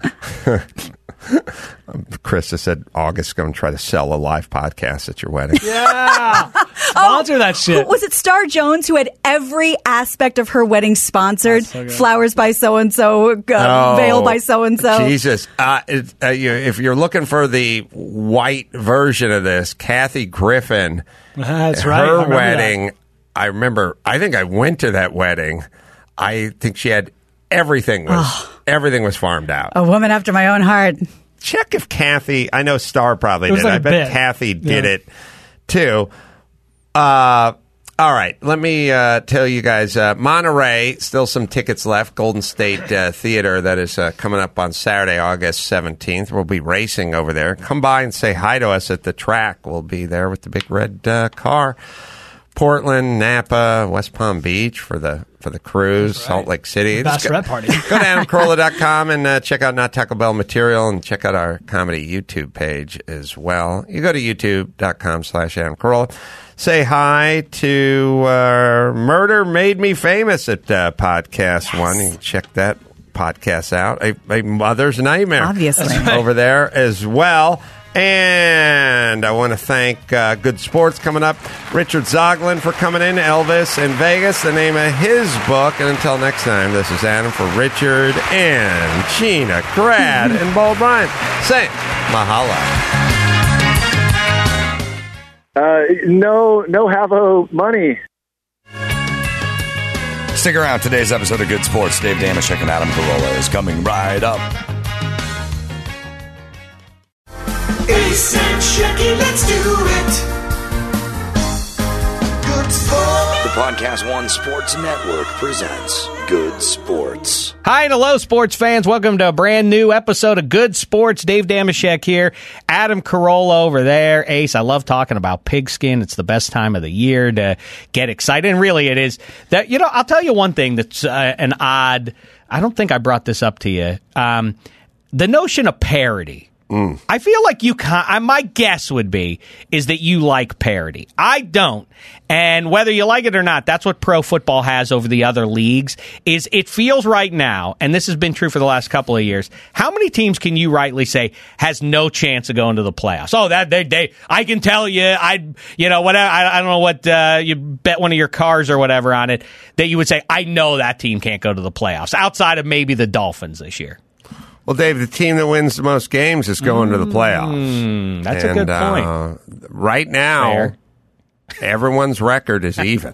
Chris has said August's going to try to sell a live podcast at your wedding. Yeah. Sponsor that shit. Was it Star Jones who had every aspect of her wedding sponsored? That's so good. Flowers by so-and-so, veil by so-and-so. Jesus. If you're looking for the white version of this, Kathy Griffin, That's right. I her remember wedding, I think I went to that wedding. I think she had everything was farmed out. A woman after my own heart. Check if Kathy, I know Star probably It was did. like I a bet bit. Kathy did Yeah. it too. All right, let me tell you guys, Monterey, still some tickets left. Golden State Theater, that is coming up on Saturday, August 17th. We'll be racing over there. Come by and say hi to us at the track. We'll be there with the big red car. Portland, Napa, West Palm Beach for the cruise, Salt Lake City. Just Bachelorette party. Go to AdamCarolla.com and check out Not Taco Bell material and check out our comedy YouTube page as well. You go to youtube.com/Adam Carolla. Say hi to Murder Made Me Famous at Podcast One. You can check that podcast out. A mother's nightmare. Obviously. Over there as well. And I want to thank Good Sports coming up. Richard Zoglin for coming in. Elvis in Vegas, the name of his book. And until next time, this is Adam for Richard and Gina, Grad, and Bo Bryant saying mahalo. No Havo money. Stick around. Today's episode of Good Sports. Dave Damashek and Adam Carolla is coming right up. Ace and Shecky, let's do it. Good sport. The Podcast One Sports Network presents Good Sports. Hi and hello, sports fans. Welcome to a brand new episode of Good Sports. Dave Damashek here. Adam Carolla over there. Ace, I love talking about pigskin. It's the best time of the year to get excited. And really it is. That, I'll tell you one thing that's an odd, I don't think I brought this up to you. The notion of parody. I feel like my guess would be is that you like parody. I don't. And whether you like it or not, that's what pro football has over the other leagues, is it feels right now, and this has been true for the last couple of years, how many teams can you rightly say has no chance of going to the playoffs? Oh, that they I can tell you, whatever, I don't know what, you bet one of your cars or whatever on it, that you would say, I know that team can't go to the playoffs, outside of maybe the Dolphins this year. Well, Dave, the team that wins the most games is going to the playoffs. That's a good point. Right now, Fair. everyone's record is even.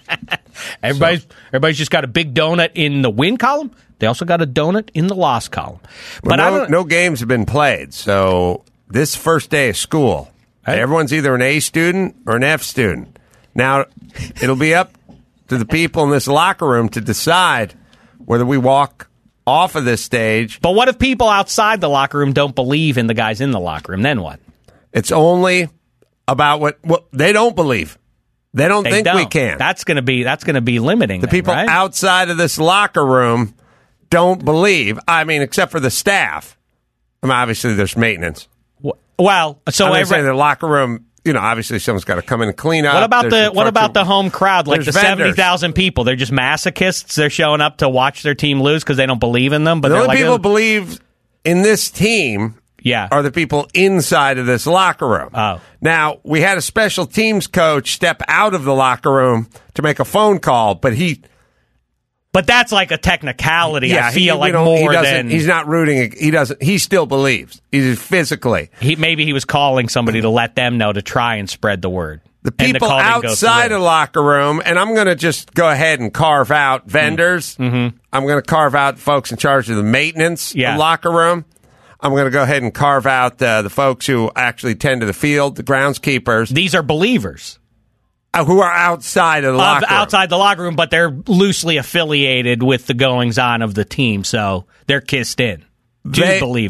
Everybody's just got a big donut in the win column. They also got a donut in the loss column. But no games have been played. So this first day of school, everyone's either an A student or an F student. Now, it'll be up to the people in this locker room to decide whether we walk off of this stage. But what if people outside the locker room don't believe in the guys in the locker room? Then what? It's only about what they don't believe. They don't think we can. That's going to be limiting. The people outside of this locker room don't believe. I mean, except for the staff. I mean, obviously there's maintenance. Well, so I'm saying the locker room. Obviously someone's got to come in and clean up. What about the home crowd, like the 70,000 people? They're just masochists. They're showing up to watch their team lose because they don't believe in them. But the only people who believe in this team are the people inside of this locker room. Oh. Now, we had a special teams coach step out of the locker room to make a phone call, but that's like a technicality. Yeah, I feel like more than he's not rooting. He doesn't. He still believes. He's physically. Maybe he was calling somebody to let them know to try and spread the word. The people outside of the locker room, and I'm going to just go ahead and carve out vendors. Mm-hmm. I'm going to carve out folks in charge of the maintenance of the locker room. I'm going to go ahead and carve out the folks who actually tend to the field, the groundskeepers. These are believers. Who are outside of the locker room. Outside the locker room, but they're loosely affiliated with the goings-on of the team, so they're kissed in to believing.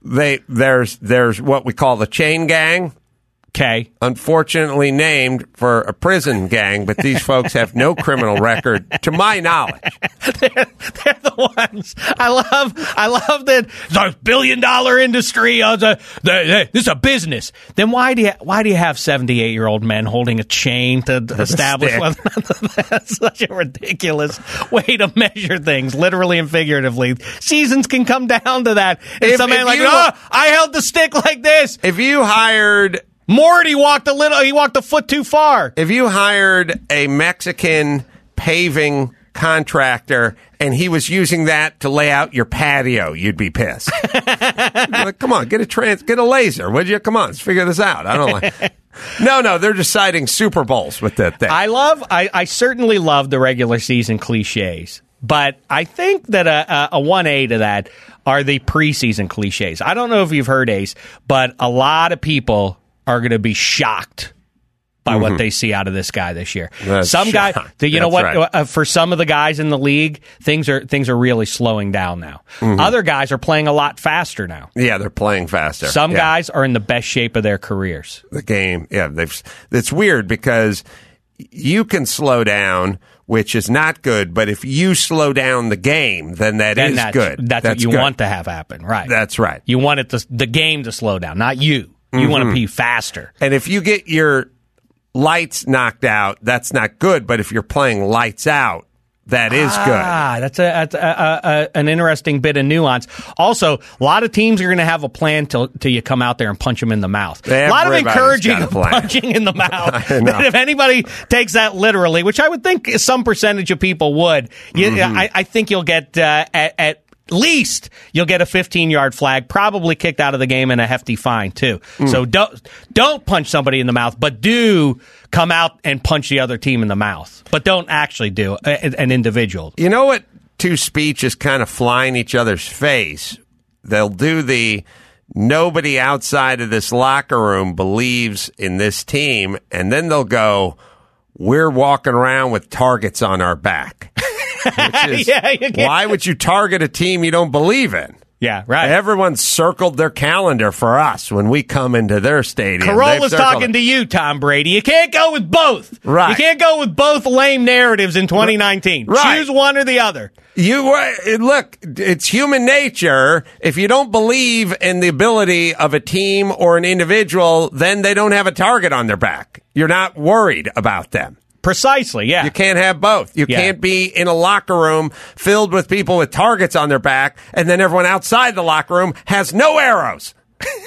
there's what we call the chain gang. Okay. Unfortunately named for a prison gang, but these folks have no criminal record, to my knowledge. They're the ones. I love that it's a billion-dollar industry. This is a business. Then why do you have 78-year-old men holding a chain to establish whether or not that's such a ridiculous way to measure things, literally and figuratively? Seasons can come down to that. And some man like, I held the stick like this. If you hired Morty walked a foot too far. If you hired a Mexican paving contractor and he was using that to lay out your patio, you'd be pissed. Like, come on, get a laser, would you? Come on, let's figure this out. I don't like. No, they're deciding Super Bowls with that thing. I certainly love the regular season cliches, but I think that a 1A to that are the preseason cliches. I don't know if you've heard, Ace, but a lot of people are going to be shocked by what they see out of this guy this year. Some guy, you know what? Right. For some of the guys in the league, things are really slowing down now. Other guys are playing a lot faster now. Yeah, they're playing faster. Some guys are in the best shape of their careers. The game, it's weird because you can slow down, which is not good, but if you slow down the game, then that's good. That's what you want to have happen, right? That's right. You want the game to slow down, not you. You want to be faster. And if you get your lights knocked out, that's not good. But if you're playing lights out, that is good. That's an interesting bit of nuance. Also, a lot of teams are going to have a plan till you come out there and punch them in the mouth. A lot of encouraging punching in the mouth. That if anybody takes that literally, which I would think some percentage of people would, I think you'll get at least you'll get a 15-yard flag, probably kicked out of the game, and a hefty fine too. So don't punch somebody in the mouth, but do come out and punch the other team in the mouth. But don't actually do an individual. You know what? Two speeches kind of fly in each other's face. They'll do the nobody outside of this locker room believes in this team, and then they'll go, we're walking around with targets on our back. Which is, why would you target a team you don't believe in? Yeah, right. Everyone's circled their calendar for us when we come into their stadium. Corolla's talking to you, Tom Brady. You can't go with both. Right. You can't go with both lame narratives in 2019. Right. Choose one or the other. Look, it's human nature. If you don't believe in the ability of a team or an individual, then they don't have a target on their back. You're not worried about them. Precisely, yeah. You can't have both. You can't be in a locker room filled with people with targets on their back, and then everyone outside the locker room has no arrows.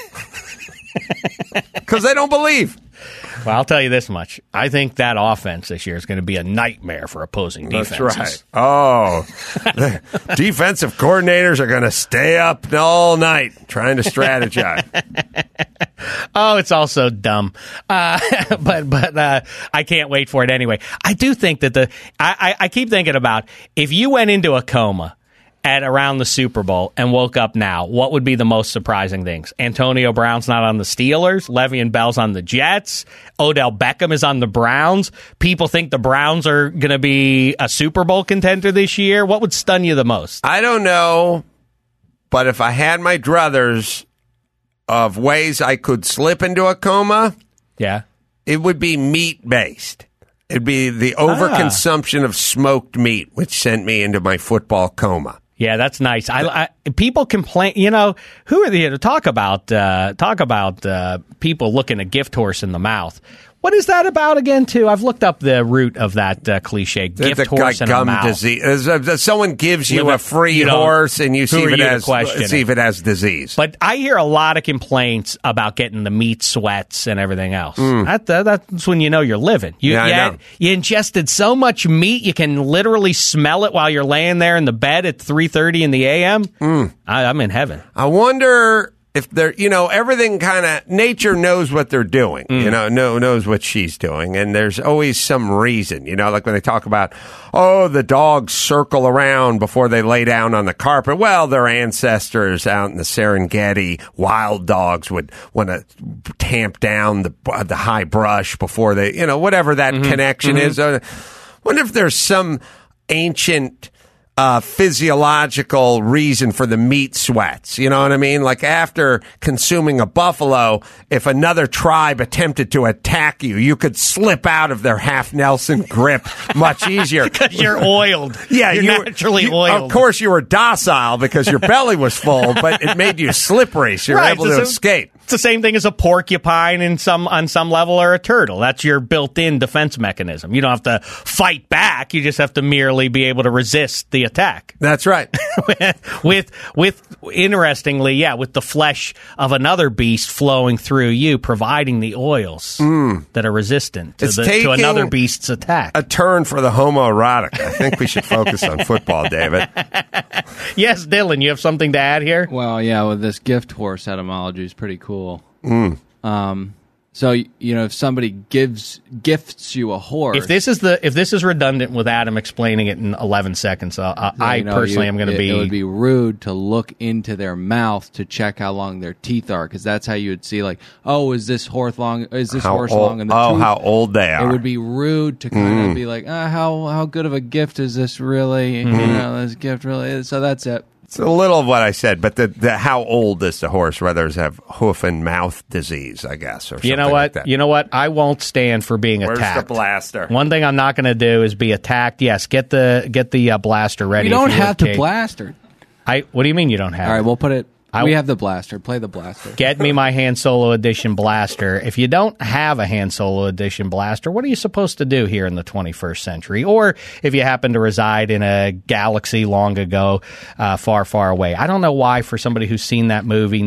Because they don't believe. Well, I'll tell you this much. I think that offense this year is going to be a nightmare for opposing defenses. That's right. Oh, the defensive coordinators are going to stay up all night trying to strategize. Oh, it's all so dumb. But I can't wait for it anyway. I do think that I keep thinking about if you went into a coma at around the Super Bowl and woke up now, what would be the most surprising things? Antonio Brown's not on the Steelers. Le'Veon Bell's on the Jets. Odell Beckham is on the Browns. People think the Browns are going to be a Super Bowl contender this year. What would stun you the most? I don't know, but if I had my druthers of ways I could slip into a coma, it would be meat-based. It'd be the overconsumption of smoked meat, which sent me into my football coma. Yeah, that's nice. People complain. You know, who are they to talk about people looking a gift horse in the mouth? What is that about again, too? I've looked up the root of that cliche, gift horse in the mouth. Disease. Someone gives you a free horse and you see if it has disease. But I hear a lot of complaints about getting the meat sweats and everything else. That's when you know you're living. You ingested so much meat, you can literally smell it while you're laying there in the bed at 3:30 in the a.m. I'm in heaven. I wonder if they're, everything kind of, nature knows what they're doing, knows what she's doing. And there's always some reason, like when they talk about, the dogs circle around before they lay down on the carpet. Well, their ancestors out in the Serengeti, wild dogs would want to tamp down the high brush before they, whatever that connection is. I wonder if there's some ancient physiological reason for the meat sweats. You know what I mean? Like after consuming a buffalo, if another tribe attempted to attack you, you could slip out of their half Nelson grip much easier. Because you're oiled. Yeah, you're naturally oiled. Of course, you were docile because your belly was full, but it made you slippery, so you were able to escape. It's the same thing as a porcupine on some level, or a turtle. That's your built-in defense mechanism. You don't have to fight back. You just have to merely be able to resist the attack. That's right. with interestingly, with the flesh of another beast flowing through you, providing the oils that are resistant to another beast's attack. A turn for the homoerotic. I think we should focus on football, David. Yes, Dylan, you have something to add here? Well, yeah, with this gift horse etymology is pretty cool. So, if somebody gifts you a horse, if this is redundant with Adam explaining it in 11 seconds, I personally am going to be. It would be rude to look into their mouth to check how long their teeth are, because that's how you would see, like, oh, is this horse long? Is this horse long? In the tooth? How old they are. It would be rude to kind of be like, how good of a gift is this really? This gift really is. So that's it. It's a little of what I said, but the how old is the horse? Whether they have hoof and mouth disease, I guess, or something like that. You know what? I won't stand for being attacked. Where's the blaster? One thing I'm not going to do is be attacked. Yes, get the blaster ready. You don't have to blaster. What do you mean you don't have? All right, we'll put it. We have the blaster. Play the blaster. Get me my Han Solo Edition blaster. If you don't have a Han Solo Edition blaster, what are you supposed to do here in the 21st century? Or if you happen to reside in a galaxy long ago, far, far away. I don't know why, for somebody who's seen that movie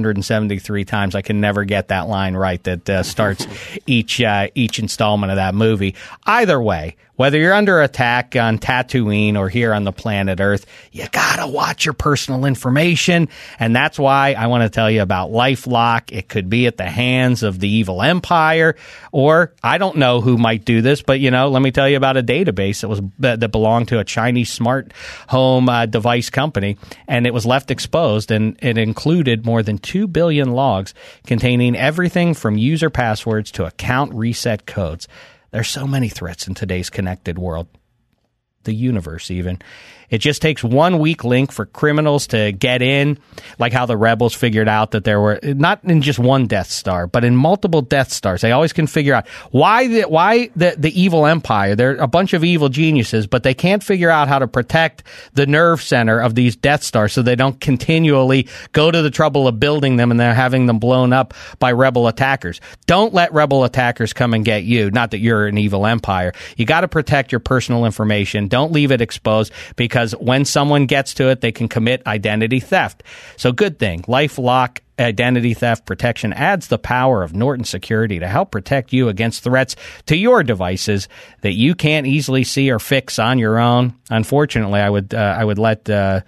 973 times, I can never get that line right that starts each installment of that movie. Either way, whether you're under attack on Tatooine or here on the planet Earth, you gotta watch your personal information. And that's why I want to tell you about LifeLock. It could be at the hands of the evil empire, or I don't know who might do this, but let me tell you about a database that belonged to a Chinese smart home device company, and it was left exposed, and it included more than 2 billion logs containing everything from user passwords to account reset codes. There's so many threats in today's connected world, the universe even. It just takes one weak link for criminals to get in, like how the rebels figured out that there were, not in just one Death Star, but in multiple Death Stars. They always can figure out why the evil empire. They're a bunch of evil geniuses, but they can't figure out how to protect the nerve center of these Death Stars so they don't continually go to the trouble of building them and they're having them blown up by rebel attackers. Don't let rebel attackers come and get you. Not that you're an evil empire. You got to protect your personal information. Don't leave it exposed, because when someone gets to it, they can commit identity theft. So good thing. LifeLock Identity Theft Protection adds the power of Norton Security to help protect you against threats to your devices that you can't easily see or fix on your own. Unfortunately, I would let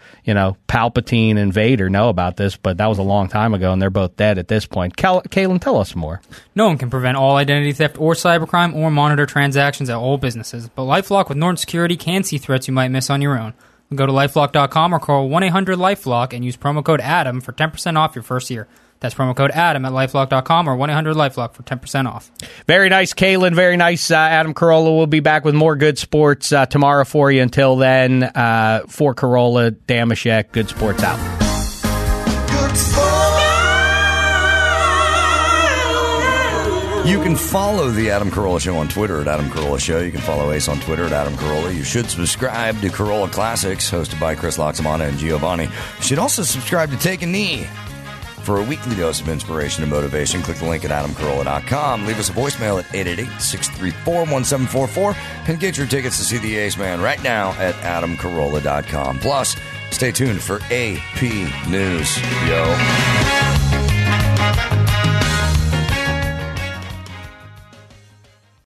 Palpatine and Vader know about this, but that was a long time ago, and they're both dead at this point. Kaylin, tell us more. No one can prevent all identity theft or cybercrime or monitor transactions at all businesses, but LifeLock with Norton Security can see threats you might miss on your own. Go to LifeLock.com or call 1-800-LifeLock and use promo code ADAM for 10% off your first year. That's promo code ADAM at LifeLock.com or 1-800-LifeLock for 10% off. Very nice, Kaylin. Very nice. Adam Carolla will be back with more good sports tomorrow for you. Until then, for Carolla, Damashek, good sports out. Good sports. You can follow the Adam Carolla Show on Twitter at Adam Carolla Show. You can follow Ace on Twitter at Adam Carolla. You should subscribe to Carolla Classics, hosted by Chris Loxamana and Giovanni. You should also subscribe to Take a Knee. For a weekly dose of inspiration and motivation, click the link at adamcarolla.com. Leave us a voicemail at 888-634-1744 and get your tickets to see the Ace Man right now at adamcarolla.com. Plus, stay tuned for AP News. Yo.